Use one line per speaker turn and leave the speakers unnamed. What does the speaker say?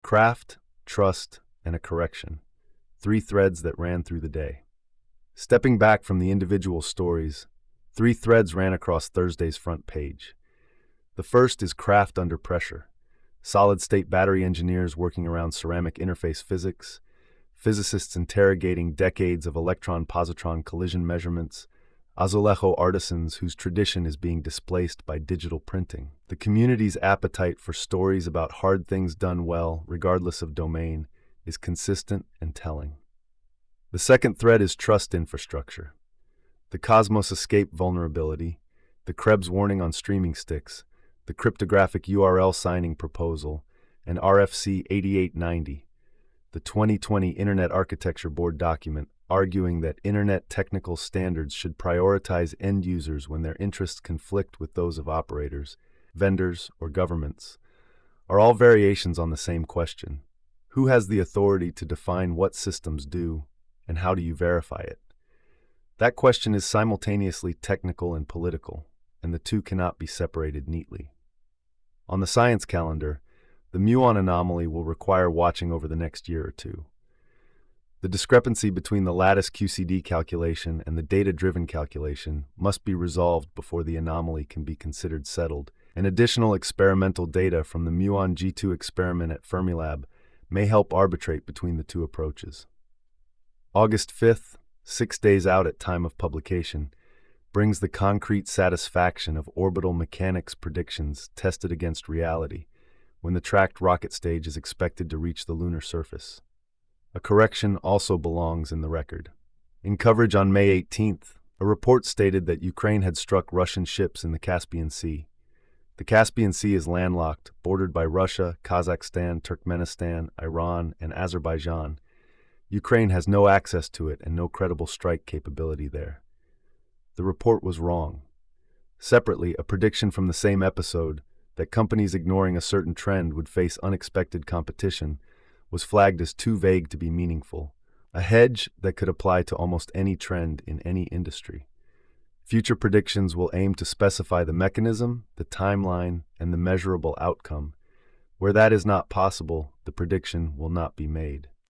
Craft, trust, and a correction. Three threads that ran through the day. Stepping back from the individual stories, three threads ran across Thursday's front page. The first is craft under pressure. Solid-state battery engineers working around ceramic interface physics, physicists interrogating decades of electron-positron collision measurements, azulejo artisans whose tradition is being displaced by digital printing. The community's appetite for stories about hard things done well, regardless of domain, is consistent and telling. The second thread is trust infrastructure. The Cosmos Escape vulnerability, the Krebs warning on streaming sticks, the cryptographic URL signing proposal, and RFC 8890, the 2020 Internet Architecture Board document arguing that Internet technical standards should prioritize end users when their interests conflict with those of operators, vendors, or governments, are all variations on the same question. Who has the authority to define what systems do, and how do you verify it? That question is simultaneously technical and political, and the two cannot be separated neatly. On the science calendar, the muon anomaly will require watching over the next year or two. The discrepancy between the lattice QCD calculation and the data-driven calculation must be resolved before the anomaly can be considered settled, and additional experimental data from the muon G2 experiment at Fermilab may help arbitrate between the two approaches. August 5th, 6 days out at time of publication, brings the concrete satisfaction of orbital mechanics predictions tested against reality when the tracked rocket stage is expected to reach the lunar surface. A correction also belongs in the record. In coverage on May 18th, a report stated that Ukraine had struck Russian ships in the Caspian Sea. The Caspian Sea is landlocked, bordered by Russia, Kazakhstan, Turkmenistan, Iran, and Azerbaijan. Ukraine has no access to it and no credible strike capability there. The report was wrong. Separately, a prediction from the same episode that companies ignoring a certain trend would face unexpected competition was flagged as too vague to be meaningful, a hedge that could apply to almost any trend in any industry. Future predictions will aim to specify the mechanism, the timeline, and the measurable outcome. Where that is not possible, the prediction will not be made.